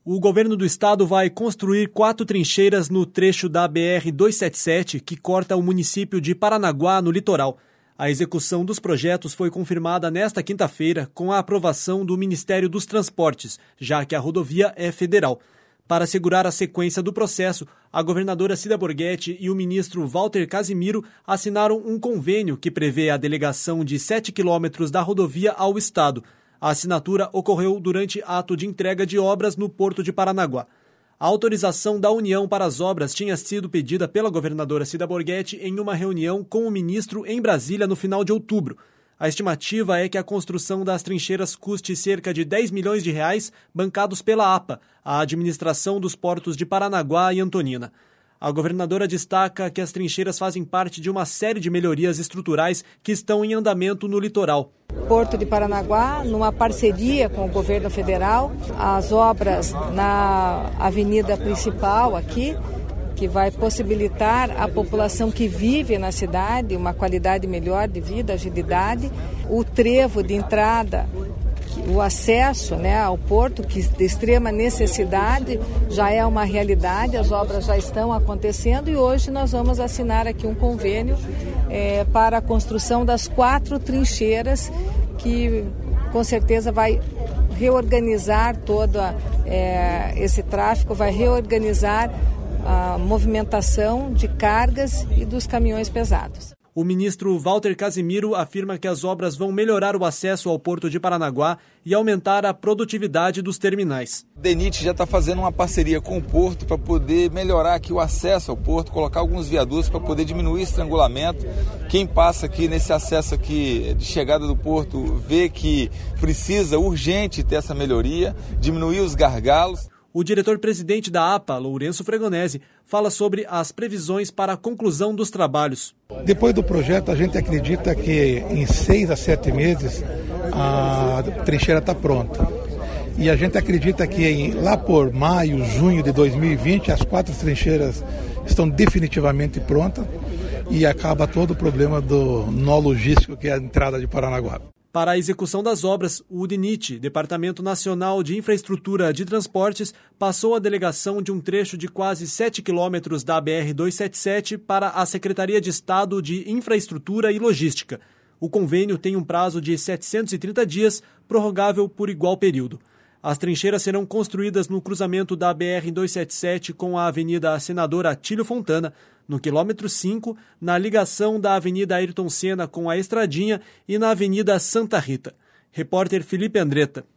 O governo do estado vai construir 4 trincheiras no trecho da BR-277 que corta o município de Paranaguá, no litoral. A execução dos projetos foi confirmada nesta quinta-feira com a aprovação do Ministério dos Transportes, já que a rodovia é federal. Para assegurar a sequência do processo, a governadora Cida Borghetti e o ministro Walter Casimiro assinaram um convênio que prevê a delegação de 7 quilômetros da rodovia ao estado. A assinatura ocorreu durante ato de entrega de obras no Porto de Paranaguá. A autorização da União para as obras tinha sido pedida pela governadora Cida Borghetti em uma reunião com o ministro em Brasília no final de outubro. A estimativa é que a construção das trincheiras custe cerca de R$10 milhões, bancados pela APA, a Administração dos Portos de Paranaguá e Antonina. A governadora destaca que as trincheiras fazem parte de uma série de melhorias estruturais que estão em andamento no litoral. Porto de Paranaguá, numa parceria com o governo federal, as obras na avenida principal aqui, que vai possibilitar à população que vive na cidade uma qualidade melhor de vida, agilidade, o trevo de entrada, o acesso, ao porto, que de extrema necessidade, já é uma realidade, as obras já estão acontecendo e hoje nós vamos assinar aqui um convênio para a construção das 4 trincheiras, que com certeza vai reorganizar todo esse tráfego, vai reorganizar a movimentação de cargas e dos caminhões pesados. O ministro Walter Casimiro afirma que as obras vão melhorar o acesso ao Porto de Paranaguá e aumentar a produtividade dos terminais. O DENIT já está fazendo uma parceria com o Porto para poder melhorar aqui o acesso ao Porto, colocar alguns viadutos para poder diminuir o estrangulamento. Quem passa aqui nesse acesso aqui de chegada do Porto vê que precisa urgente ter essa melhoria, diminuir os gargalos. O diretor-presidente da APA, Lourenço Fregonese, fala sobre as previsões para a conclusão dos trabalhos. Depois do projeto, a gente acredita que em 6 a 7 meses a trincheira está pronta. E a gente acredita que lá por maio, junho de 2020, as 4 trincheiras estão definitivamente prontas e acaba todo o problema do nó logístico, que é a entrada de Paranaguá. Para a execução das obras, o DENIT, Departamento Nacional de Infraestrutura de Transportes, passou a delegação de um trecho de quase 7 quilômetros da BR-277 para a Secretaria de Estado de Infraestrutura e Logística. O convênio tem um prazo de 730 dias, prorrogável por igual período. As trincheiras serão construídas no cruzamento da BR-277 com a Avenida Senador Atílio Fontana, no quilômetro 5, na ligação da Avenida Ayrton Senna com a Estradinha e na Avenida Santa Rita. Repórter Felipe Andretta.